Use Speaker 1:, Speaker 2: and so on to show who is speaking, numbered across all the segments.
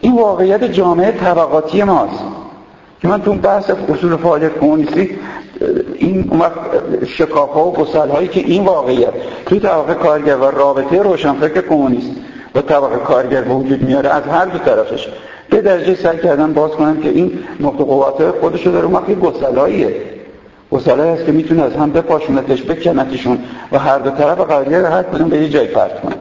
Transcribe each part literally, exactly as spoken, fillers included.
Speaker 1: این واقعیت جامعه طبقاتی ماست که من تو بحث اصول فعالیت کمونیستی این اون وقت شکاف‌ها و گسل‌هایی که این واقعیت توی طبقه کارگر و رابطه روشنفکر کمونیست و طبقه کارگر به وجود میاره از هر دو طرفش به درجه سعی کردن باز کنم که این نقطه قوت‌های خودشو داره. اون وقت یه گسل‌هاییه گسل‌هایی هست که میتونه از هم بپاشونتش بکنتشون و هر دو طرف قضیه هر کدوم به یه جای پرت کنه.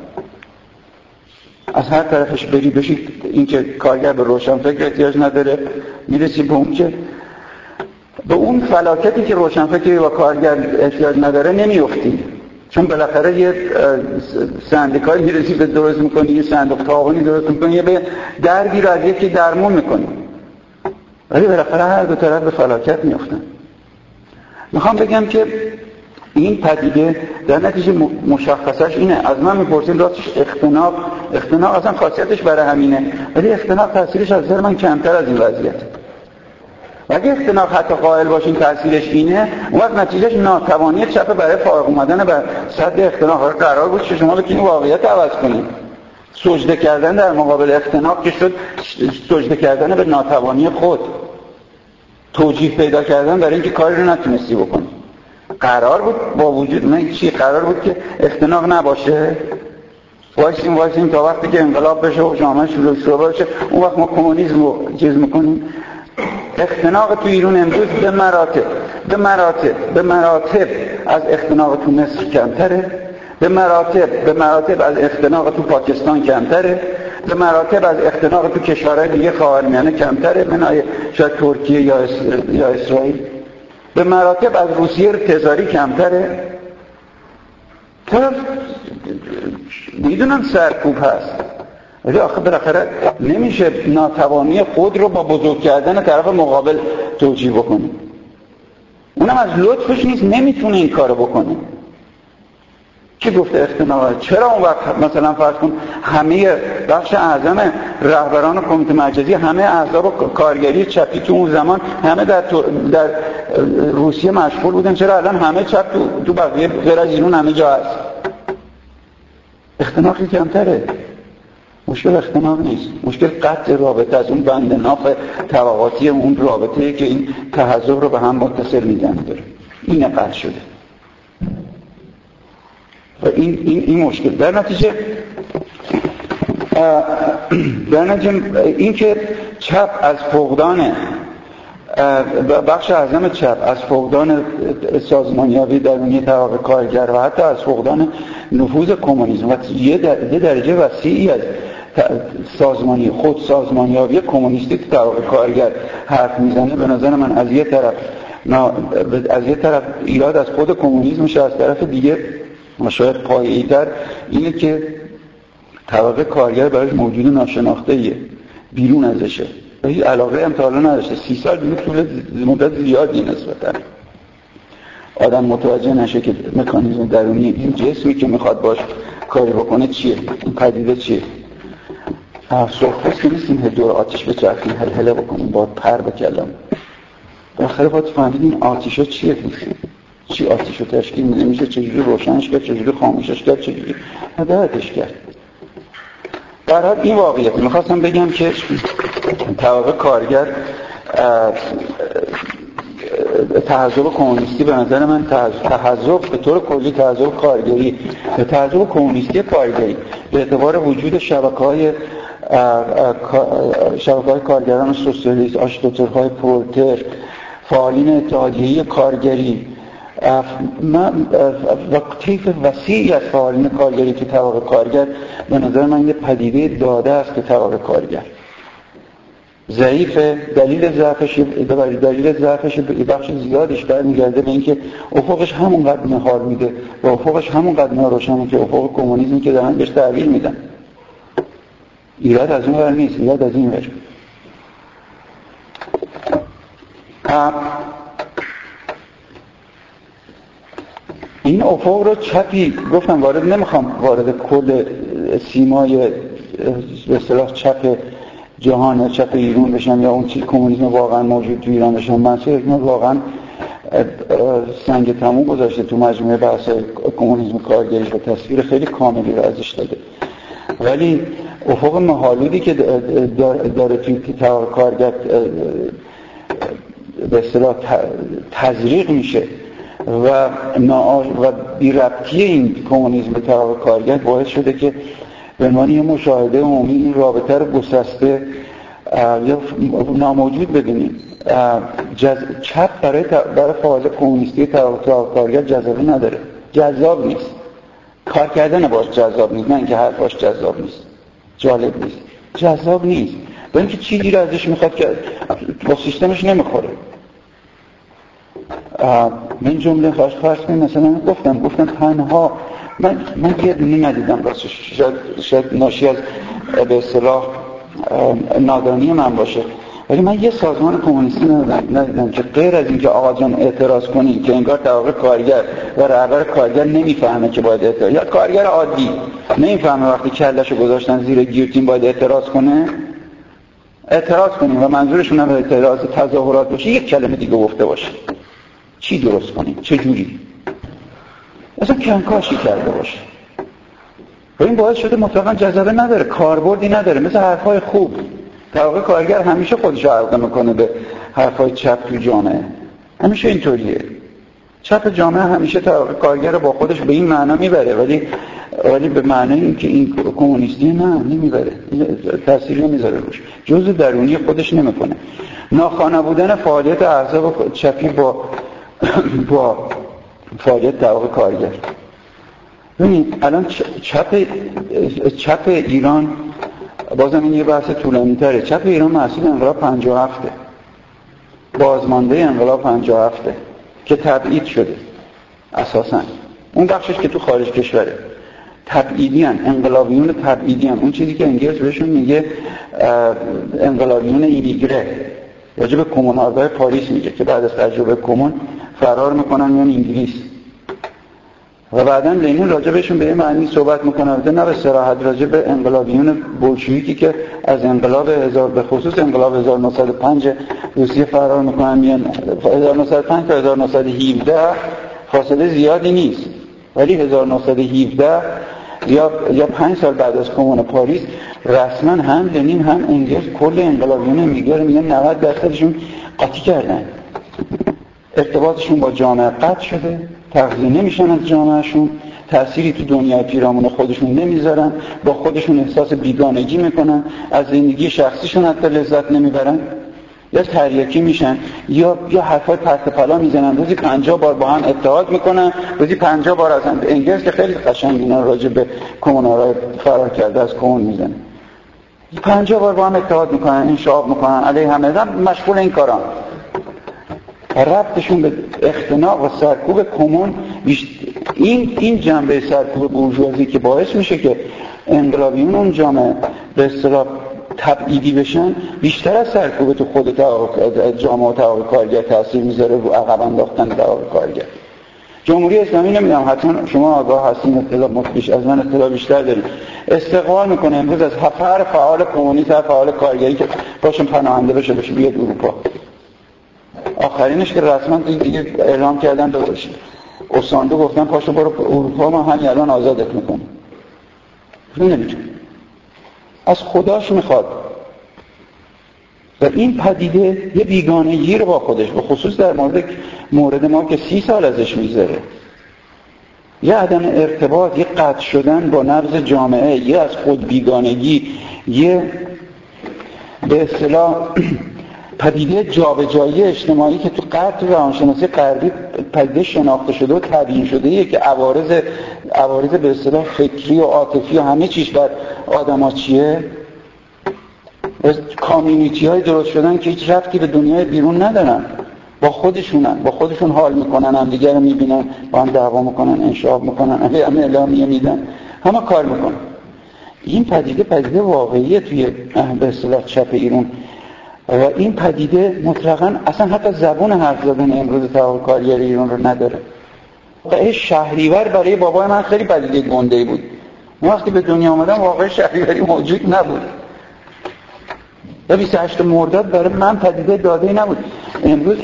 Speaker 1: از هر طرفش بری بشی این که کارگر به روشنفکر احتیاج نداره میرسی به اون که به اون فلاکتی که روشنفکری و کارگر احتیاج نداره نمیافتی، چون بالاخره یه سندیکایی میرسی به درست میکنی، یه صندوق تعاونی درست میکنی، یه به درگی رو از یکی درمون میکنی، ولی بالاخره هر دو طرف به فلاکت میافتن. میخوام بگم که این پدیده در نتیجه مشخصش اینه. از من میپرسین راستش اختناق اختناق اصلا خاصیتش برای همینه، ولی اختناق تاثیرش از نظر من کمتر از این وضعیته. و اگه اختناق حتی قائل باشین تاثیرش اینه، اون وقت نتیجهش ناتوانی چپ برای فارغ اومدن بر سد اختناق قرار بود که شما بتونید واقعیت عوض کنید. سجده کردن در مقابل اختناق که شد سجده کردن به ناتوانی خود، توجیه پیدا کردن برای اینکه کاری رو نتونستی بکنی. قرار بود با وجود من چی قرار بود که اختناق نباشه، وایسیم وایسیم تا وقتی که انقلاب بشه و جامعه شروع شروع بشه، اون وقت ما کمونیسم رو چیز میکنیم. اختناق تو ایران امروز به مراتب به مراتب به مراتب از اختناق تو مصر کمتره، به مراتب به مراتب از اختناق تو پاکستان کمتره، به مراتب از اختناق تو کشورهای دیگه خاورمیانه کمتره، منهای شاید ترکیه یا یا اسرائیل، به مراتب از روسیه تزاری کمتره. طرف میدونم سرکوب هست، ولی آخه بالاخره نمیشه ناتوانی خود رو با بزرگ کردن طرف مقابل توجیه بکنه. اونم از لطفش نیست، نمیتونه این کارو بکنه. کی گفته اختناق؟ چرا اون وقت مثلا فرض کن همه بخش اعظم رهبران کمیته مرکزی، همه احزاب کارگری چپی تو اون زمان همه در در روسیه مشغول بودن، چرا الان همه چپ تو تو بقیه غیر از ایران همه جا هست؟ اختناقی کمتره. مشکل اختناق نیست، مشکل قطع رابطه از اون بند ناف طبقاتی اون رابطه‌ای که این تحزب رو به هم متصل می‌کنه داره. این قطع شده. و این این این مشکل در نتیجه در نتیجه این که چپ از فقدان بخش اعظم چپ از فقدان سازمانیابی درونی طبقه کارگر و حتی از فقدان نفوذ کمونیسم و یه درجه وسیعی از سازمانی خود سازمانیابی کمونیستی تو طبقه کارگر حرف میزنه، به نظر من از یه طرف از یه طرف ایراد از خود کمونیسمش، از طرف دیگه شاید پایه‌ای‌تر اینه که طبقه کارگر برایش موجود ناشناخته‌ایه، بیرون ازشه و هیچ علاقه هم تا حالا نداشته. سی سال دیگه طول مدت زیادی نسبتاً آدم متوجه نشه که مکانیزم درونی این جسمی که میخواد باش کاری بکنه چیه، این پدیده چیه. سرخوست که نیستیم دور آتیش بچرخیم هل هله بکنیم با پر بکلم. بالاخره باید فهمیدیم آتیشا چیه توش، چی آتیشو تشکیل میده، میشه چجوری روشنش کرد، چجوری خاموشش کرد، چجوری هدایتش کرد. در حال این واقعیت میخواستم بگم که طبقه کارگر تحزب کمونیستی به نظر من تحزب به طور کلی تحزب کارگری به تحزب کمونیستی کارگری به اعتبار وجود شبکه‌های شبکه‌های کارگران سوسیالیست، آشتوترهای پرولتر، فعالین اتحادیه کارگری و طیف وسیعی از فعالین کارگری که طبقه کارگر به نظر من یه پدیده داده است که طبقه کارگر ضعیفه. دلیل ضعفش دلیل ضعفش بخش زیادش برمیگرده به اینکه افقش همونقدر مهار میده و افقش همونقدر ناروشنه که افق کمونیسمی که دارن بهش تحویل میدن. ایراد از اون ور نیست، ایراد از این ور. این افق رو چپی گفتم وارد نمیخوام وارد کل سیمای به اصطلاح چپ جهان یا چپ ایران بشم یا اون چیز کمونیسم واقعا موجود تو ایران بشم. منصور حکمت واقعا سنگ تموم گذاشته تو مجموعه بحث کمونیسم کارگری و تصویر خیلی کاملی رو ازش داده، ولی افق مه‌آلودی که داره توی طبقه کارگر به اصطلاح تزریق میشه و و بی ربطی این کمونیسم به طبقه کارگر باعث شده که به عنوان یه مشاهده عمومی این رابطه رو گسسته یا ناموجود بدونیم. جز... چپ برای برای فعال کمونیستی طبقه کارگر جذابی نداره، جذاب نیست. کار کردن باش جذاب نیست، نه اینکه حرفاش جذاب نیست، جالب نیست، جذاب نیست. با اینکه چیزی رو ازش میخواد که با سیستمش نمیخوره. من جمله خواهش خواهش کنیم مثلا گفتم گفتم تنها من من یه دونه ندیدم راستش، شاید شاید ناشی از به اصطلاح نادانی من باشه، ولی من یه سازمان کمونیستی ندیدم, ندیدم که غیر از اینکه آقا جان اعتراض کنین که انگار طبقه کارگر و رهبر کارگر نمیفهمه که باید اعتراض، یا کارگر عادی نمیفهمه وقتی کلهشو گذاشتن زیر گیوتین باید اعتراض کنه، اعتراض کنین و منظورشون هم اعتراض تظاهرات باشه، یک کلمه دیگه گفته باشه چی درست کنین، چه جوری، اصلا کنکاشی کرده باشه. و این باعث شده مطلقاً جذابه نداره، کاربردی نداره، مثل حرفای خوب. طبقه کارگر همیشه خودش علاقه میکنه به حرفای چپ تو جامعه، همیشه اینطوریه. چپ جامعه همیشه طبقه کارگر رو با خودش به این معنا میبره، ولی ولی به معنی اینکه این کمونیستی نه نمیبره، تأثیری نمیذاره روش، جزء درونی خودش نمیکنه. ناخوانا بودن فعالیت احزاب چپی با با فعالیت طبقه کارگر. ببینید الان چپ چپ ایران، بازم این یه بحث طولانی تره، چپ ایران محصول انقلاب پنجاه و هفت بازمانده انقلاب پنجاه و هفت که تبعید شده اساساً. اون بخشش که تو خارج کشوره تبعیدی هن، انقلابیون تبعیدی هن. اون چیزی که انگلیس بهشون میگه انقلابیون ایمیگره، راجع به کمون‌آرای پاریس میگه که بعد از تجربه کمون فرار میکنن میان انگلیس و بعداً لنین راجع بهشون به این معنی صحبت میکنه، نه به صراحت، راجع به انقلابیون بولشویکی که از انقلاب هزار به خصوص انقلاب هزار و نهصد و پنج روسیه فرار میکنن میان. هزار و نهصد و پنج تا هزار و نهصد و هفده فاصله زیادی نیست، ولی هزار و نهصد و هفده یا یا پنج سال بعد از کمون پاریس رسما هم لنین هم انگلیس کل انقلابیون میگه میگن نود درصدشون قاطی کردن، ارتباطشون با جامعه قطع شده، تغذیه نمیشن از جامعهشون، تأثیری تو دنیای پیرامون خودشون نمیذارن، با خودشون احساس بیگانگی میکنن، از زندگی شخصیشون حتی لذت نمیبرن، یا تریاکی میشن، یا یا حرفای پرت پلا میزنن، روزی پنجاه بار با هم اتحاد میکنن، روزی پنجاه بار از هم. انگلیس که خیلی قشنگ اینا راجع به کمونارای فرار کرده از کمون میزنه، پنجاه بار با هم اتحاد میکنن، انشعاب میکنن، علیه همه مشغول این کاران. ربطشون به اختناق و سرکوب کمون این این جنبه سرکوب بورژوازی که باعث میشه که انقلابیون اون جامعه به اصطلاح تبعیدی بشن، بیشتر از سرکوب تو خود جامعه و طبقه کارگر تاثیر میذاره رو عقب انداختن طبقه کارگر. جمهوری اسلامی نمیدونم حتما شما آگاه هستین، اطلاع مطلش از من اطلاع بیشتر دارید، استقبال میکنه امروز از هر فعال کمونیست، هر فعال کارگری که باشون پناهنده بشه بشه بیاد اروپا. آخرینش که رسما دیگه اعلام کردن به اوساندو گفتن پاشو برو اروپا، ما همین الان آزادت میکنیم. نمیتونه، از خداش میخواد. و این پدیده یه بیگانگی رو با خودش، به خصوص در مورد مورد ما که سی سال ازش میگذره، یه عدم ارتباط، یه قطع شدن با نبض جامعه، یه از خود بیگانگی، یه به اصطلاح پدیده جابجایی اجتماعی که تو قطع روانشناسی غربی پدیده شناخته شده و تبیین شده ایه که عوارض عوارض به اصطلاح فکری و عاطفی و همه چیز بر آدم‌ها چیه، کامیونیتی های درست شدن که هیچ ربطی به دنیای بیرون ندارن، با خودشونن، با خودشون حال میکنن، هم دیگر رو میبینن، با هم دعوا میکنن، انشعاب میکنن، همه اعلامیه میدن، همه کار میکنن. این پدیده پدیده واقعیه توی به اصطلاح چپ ایران و این پدیده مطلقاً اصلا حتی زبون حرف زدن امروز طبقه کارگری ایران رو نداره. واقعا شهریور برای بابای من خیلی پدیده گنده‌ای بود. وقتی به دنیا آمدم واقعا شهریوری موجود نبود. و بیست و هشتم مرداد برای من پدیده داده‌ای نبود. امروز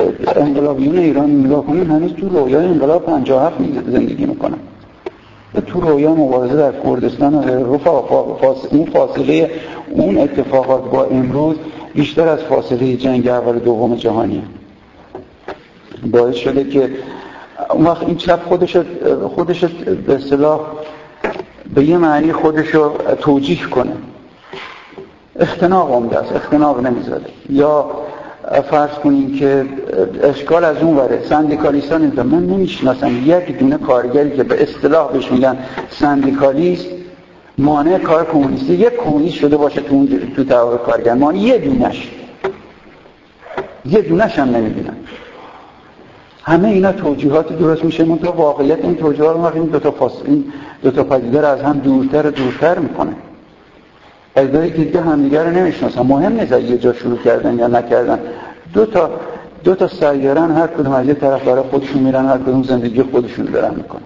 Speaker 1: انقلابیون ایران نگاه کنیم هنوز تو رویای انقلاب پنجاه و هفت زندگی میکنن. تو تو رویا مبارزه در کردستان و رفع اون فاصله اون اتفاقات با امروز بیشتر از فاصله جنگ اول دوم جهانی باعث شده که اون وقت این چپ خودش خودش به اصطلاح به یه معنی خودش رو توجیه کنه. اختناق عمده است، اختناق نمیذاره. یا فرض کنین که اشکال از اون وره سندیکالیستان اینجا من نمیشناسم یک دونه کارگری که به اصطلاح بهش میگن سندیکالیست مانع کار کمونیستی یک کمونیست شده باشه تو اون تو تعاون کارگر مانع یه دونش یه دونش هم نمیبینن. همه اینا توجیهات درست میشه منتها واقعیت این توجیهات رو این دو تا فاصله این دو تا پدیده رو از هم دورتر و دورتر میکنه. ادعایی که دیگه همدیگه رو نمیشناسن. مهم نیست یه جا شروع کردن یا نکردن. دو تا دو تا سیارن هر کدوم از یه طرف برای خودشون میرن، هر کدوم زندگی خودشون دارن میکنن.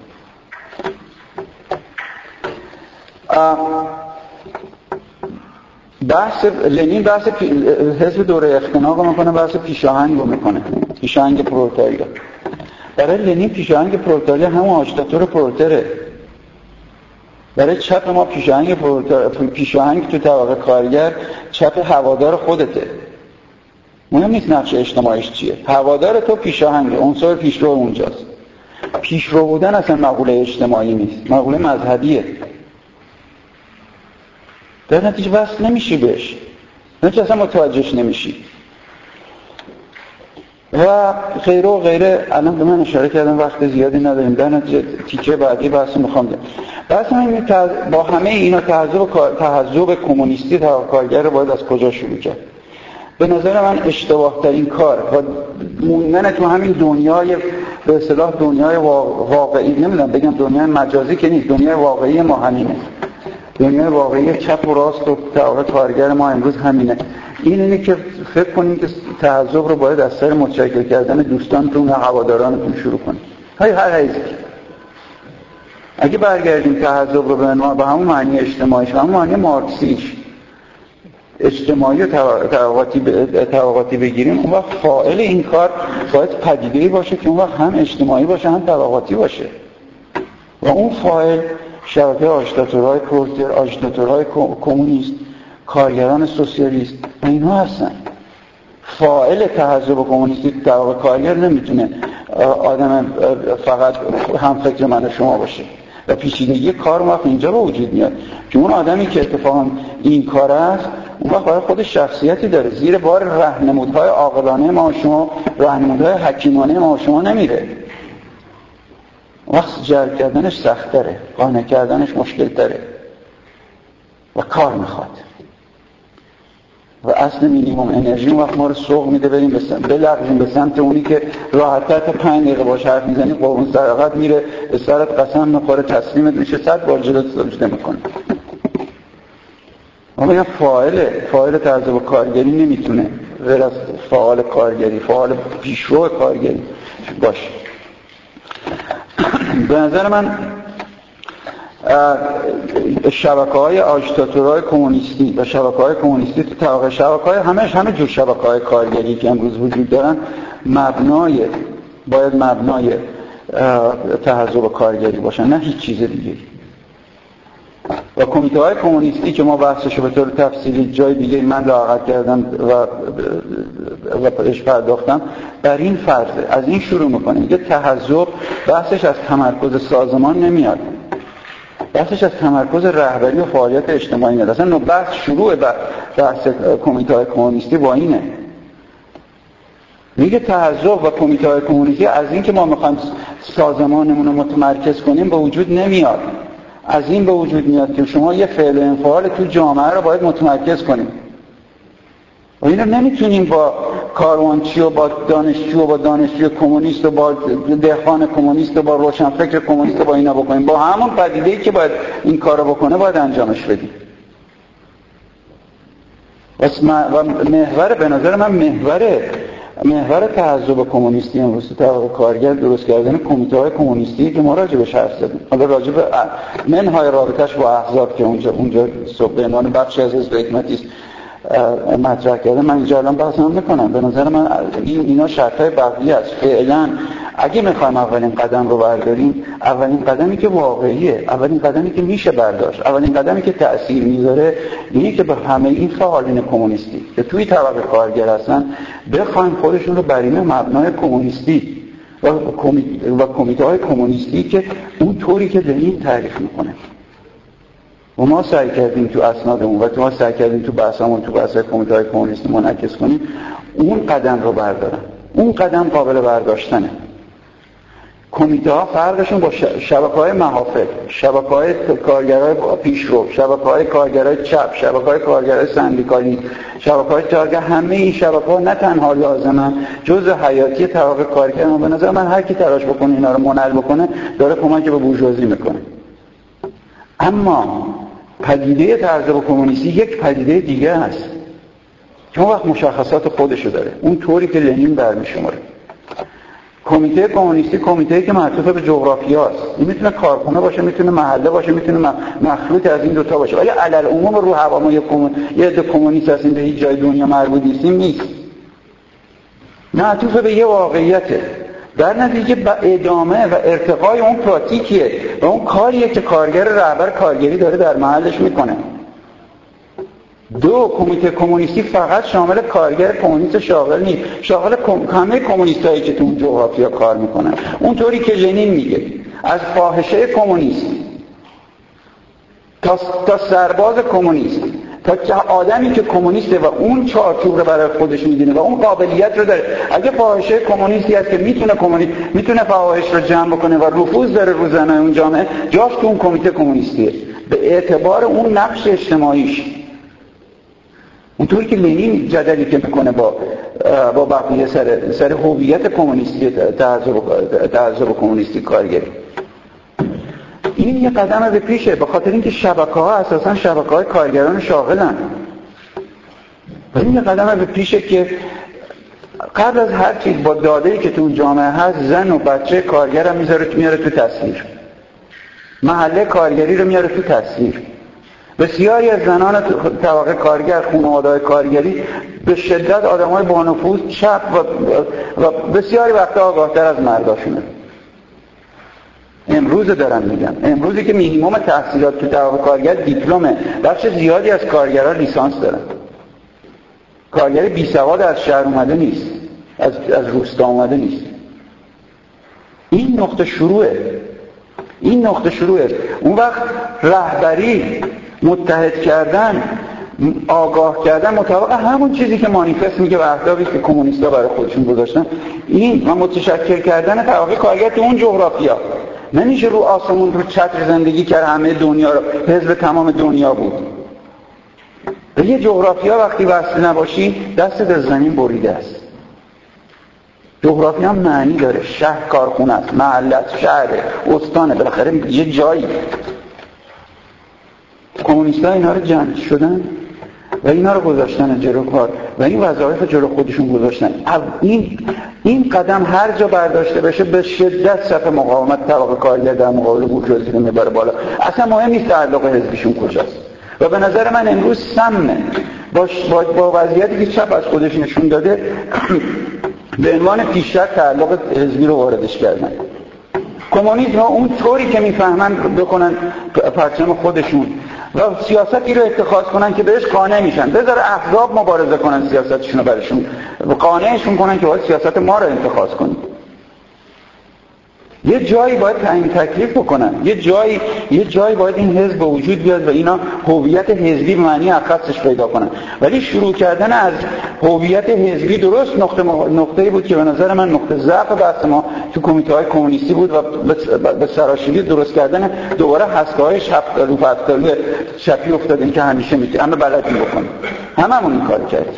Speaker 1: بحث لنین بحث حزب دوره اختناق میکنه، بحث پیشاهنگ رو میکنه، پیشاهنگ پرولتاریا. برای لنین پیشاهنگ پرولتاریا همون آژیتاتور پرولتره. برای چپ ما پیشاهنگ پیشاهنگ تو طبقه کارگر چپ هوادار خودته. مهم نیست نقش اجتماعیش چیه، هوادار تو پیشاهنگ، عنصر پیشرو اونجاست. پیشرو بودن اصلا مقوله اجتماعی نیست، مقوله مذهبیه. در نتیجه وصل نمیشی بهش، نتیجه اصلا متوجهش نمیشی و غیره و غیره. الان به من اشاره کردم وقت زیادی نداریم، در نتیجه تیکه بعدی بحث میخوام دارم. بحث من با همه اینا تحزب تحزب کمونیستی تا کارگر رو باید از کجا شروع کرد؟ به نظر من اشتباه ترین کار و موندن تو همین دنیای به اصطلاح دنیای واقعی، نمیدونم بگم دنیای مجازی که نیست، دنیای واقعی ما همینه. دنیای واقعی چپ و راست و تعاون کارگر ما امروز همینه. این اینه که فکر کنیم که تحزب رو باید از سر متشکل کردن دوستانتون و هوادارانتون شروع کنیم. های هر حیث اگه برگردیم تحزب رو به با همون معنی اجتماعیش و همون معنی مارکسیش اجتماعی و طبقاتی بگیریم، اون وقت فاعل این کار باید پدیده‌ای باشه که اون وقت هم اجتماعی باشه هم طبقاتی باشه و اون فاعل شبکه آژیتاتورهای پرولتار، آژیتاتورهای کمونیست، کارگران سوسیالیست و اینها هستن. فاعل تحزب کمونیستی طبقه کارگر نمیتونه آدم فقط هم فکر من و شما باشه و پیچیدگی کار وقت اینجا به وجود میاد که اون آدمی که اتفاقا این کار است اون وقت برای خودش شخصیتی داره، زیر بار راهنمودهای عاقلانه ما و شما، راهنمودهای حکیمانه ما و شما نمیره. وقت جلب کردنش سخت تره، قانع کردنش مشکل تره و کار میخواد و اصل مینیمم انرژی اون وقت ما رو سوق میده بریم بلغزیم به سمت اونی که راحت‌تر تا پنج دقیقه باش حرف میزنی قربون صدقت میره، به سرت قسم میخوره، تسلیمت میشه، صد بار جلوت سجده میکنه. اما یه فاعل فاعل تحزب کارگری نمیتونه غیر از فعال کارگری، فعال پیشرو کارگری باشه. به نظر من شبکه‌های آژیتاتورهای کمونیستی و شبکه‌های کمونیستی تو طبقه شبکه‌های همش همه جور شبکه‌های کارگری که امروز وجود دارن مبنای باید مبنای تحزب کارگری باشن، نه هیچ چیز دیگه. و کمیته‌های کمونیستی که ما بحثشو به طور تفصیلی جای دیگه من لاحق‌ت کردم و و بهش پرداختم، بر این فرضه از این شروع می‌کنیم که تحزب بحثش از تمرکز سازمان نمیاد، بحثش از تمرکز رهبری و فعالیت اجتماعی میاد. اصلا بحث شروع بحث کمیته‌های کمونیستی با اینه، میگه تحزب و کمیته‌های کمونیستی از این که ما می‌خوایم سازمانمون رو متمرکز کنیم به وجود نمیاد، از این به وجود میاد که شما یه فعل و انفعال تو جامعه رو باید متمرکز کنیم و این رو نمیتونیم با کاروانچی و با دانشجو و با دانشجو کمونیست و با دهقان کمونیست و با روشنفکر کمونیست و با اینا بکنیم، با همون پدیده‌ای که باید این کارو بکنه باید انجامش بدیم. و محور به نظر من محور محور تحزب کمونیستی امروز تو طبقه کارگر درست کردن کمیته‌های کمونیستی که ما راجع بهش حرف زدیم، حالا راجع به منهای رابطش با احزاب که اونجا اونجا صبح به عنوان بخشی از حزب حکمتی مطرح کرده، من اینجا الان بحث نمی‌کنم. به نظر من این اینا شرط‌های بقیه است. فعلا اگه میخوایم اولین قدم رو برداریم، اولین قدمی که واقعیه، اولین قدمی که میشه برداشت، اولین قدمی که تأثیر میذاره اینه که به همه این فعالین کمونیستی که توی طبقه کارگر هستن بخوایم خودشون رو بر این مبنای کمونیستی و و کمیته های کمونیستی که اون طوری که لنین تعریف میکنه و ما سعی کردیم تو اسنادمون و تو ما سعی کردیم تو بحثمون تو بحث کمیته های کمونیستی منعکس کنیم، اون قدم رو بردارن. اون قدم قابل برداشتنه. کمیته ها فرقشون با شبکه‌های محافل، شبکه‌های کارگرای پیشرو، شبکه‌های کارگرای چپ، شبکه‌های کارگرای سندیکالی، شبکه‌های کارگر، همه این شبکه‌ها نه تنها لازمن، جزء حیاتی طبقه کارگر، اما به نظر من هر کی تلاش بکنه اینا رو منحل بکنه داره کمک به بورژوازی میکنه. اما پدیده طرز کمونیستی یک پدیده دیگه است که اون وقت مشخصات خودشو داره، اون طوری که لنین برمی‌شماره. کمیته کمونیستی کمیته‌ای که معطوف به جغرافیاست. این میتونه کارخونه باشه، میتونه محله باشه، میتونه مخلوط از این دوتا باشه. ولی علل عموم رو هوا ما یه کمون... یه عده کمونیست هستیم به هیچ جای دنیا مربوط نیستیم، نیست. معطوف به یه واقعیته. در نتیجه به ادامه و ارتقای اون پراتیکیه و اون کاریه که کارگر رهبر کارگری داره در محلش میکنه. دو، کمیته کمونیستی فقط شامل کارگر کمونیست شاغل نیست، شامل همه کمونیستایی که تو اون جغرافیا کار میکنن. اونطوری که لنین میگه از فاحشه کمونیست تا تا سرباز کمونیست تا آدمی که کمونیسته و اون چارچوب رو برای خودش میدونه و اون قابلیت رو داره. اگه فاحشه کمونیستی هست که میتونه کمونیست میتونه فواحش رو جمع بکنه و نفوذ داره رو زنای اون جامعه، جاش تو اون کمیته کمونیستیه به اعتبار اون نقش اجتماعیش. اونطوری که لنین جدلی که میکنه با با بقیه سر سر هویت کمونیستی تعصب تعصب کمونیستی کارگری، این یه قدم به پیشه، به خاطر اینکه شبکه‌ها اساساً شبکه‌های کارگران شاغلن. این یه قدم به پیشه که قبل از هر چیز با داده‌ای که تو اون جامعه هست، زن و بچه کارگر هم میذاره میاره تو تصویر، محله کارگری رو میاره تو تصویر. بسیاری از زنان طبقه کارگر، خانواده‌های کارگری به شدت آدمای با نفوذ، چپ و, و بسیاری وقتا آگاه‌تر از مرداشونه. امروز دارم میگم، امروزی که مینیمم تحصیلات تو طبقه کارگر دیپلمه، بخش زیادی از کارگران لیسانس دارن. کارگر بی سواد از شهر اومده نیست، از از روستا اومده نیست. این نقطه شروعه. این نقطه شروعه. اون وقت رهبری، متحد کردن، آگاه کردن مطابق همون چیزی که مانیفست میگه و اهدافی که کمونیست‌ها برای خودشون گذاشتن، این و متشکل کردن طبقه کارگر تو اون جغرافیا. نمیشه رو آسمون رو چتر زندگی کرد همه دنیا رو، حزب تمام دنیا بود. به یه جغرافیا وقتی وصل نباشی دستت از زمین بریده است. جغرافیا هم معنی داره، شهر کارخونه است، محله است، شهر، استانه، بالاخره یه جایی. کمونیست‌ها اینا رو جمع شدن و اینا رو گذاشتن جلو کار و این وظایف جلو خودشون گذاشتن. این این قدم هر جا برداشته بشه به شدت صف مقاومت طبقه کارگر در مقابل بورژوازی رو میبره بالا. اصلا مهم نیست تعلق حزبیشون کجاست. و به نظر من امروز سمه با, با, با وضعیتی که چپ از خودش نشون داده به عنوان پیشرفت تعلق حزبی رو واردش کردن. کمونیسم ها اون طوری که میفهمن بکنن پرچم خودشون و سیاستی رو اتخاذ کنن که بهش قانع میشن، بذاره احزاب مبارزه کنن سیاستشون رو برشون و قانعشون کنن که باید سیاست ما رو اتخاذ کنید. یه جایی باید تعیین تکلیف بکنن، یه جایی یه جایی باید این حزب به وجود بیاد و اینا هویت حزبی به معنی اخصش پیدا کنن. ولی شروع کردن از هویت حزبی درست نقطه نقطه‌ای بود که به نظر من نقطه ضعف بحث ما تو کمیته‌های کمونیستی بود و به سراشیبی درست کردن دوباره هسته‌های شب رو فتالو چپی افتادیم که همیشه میگه همه بلدیم بکنیم. هممون این کارو کردیم.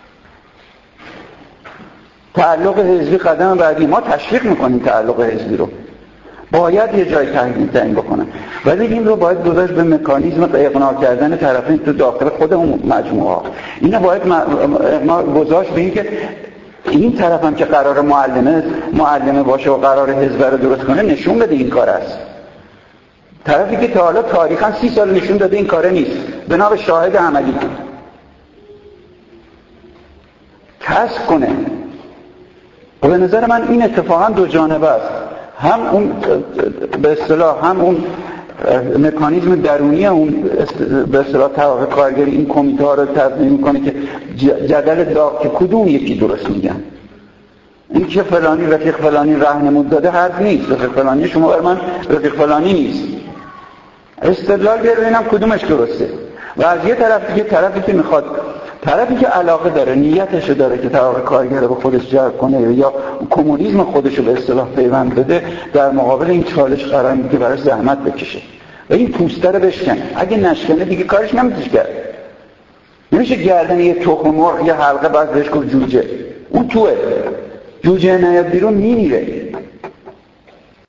Speaker 1: تعلق حزبی قدم بعدی، ما تشویق میکنیم تعلق حزبی رو، باید یه جای تعیین بکنن، ولی این رو باید گذاشت به مکانیزم اقناع کردن طرفین تو داخل خود اون مجموعه ها. اینو باید ما گذاشت به این که این طرف هم که قرار معلمه معلمه باشه و قرار حزب رو درست کنه نشون بده این کار است. طرفی که تا حالا تاریخاً سی سال نشون داده این کاره نیست، بنا به شاهد عملی کسب کنه، و به نظر من این اتفاقا دو جانبه است. هم اون به اصطلاح هم اون مکانیزم درونی اون به اصطلاح توافق کارگری این کمیته ها رو تضمین میکنه که جدل داغ که کدوم یکی درست میگن. این که فلانی رفیق فلانی راهنمود داده حرف نیست. رفیق فلانی شما بر من رفیق فلانی نیست. استدلال بیار ببینم کدومش درسته. و از یه طرف دیگه طرفی که میخواد، طرفی که علاقه داره، نیتشو داره که توافق کارگر رو به خودش جلب کنه یا کمونیسم خودشو به اصطلاح پیوند بده، در مقابل این چالش قرار میگیره براش زحمت بکشه و این پوسته رو بشکنه. اگه نشکنه دیگه کارش نمیشه کرد. نمیشه گردن یه تخم مرغ یه حلقه بعد بهش گفت جوجه. اون توه. جوجه نیاد بیرون میمیره.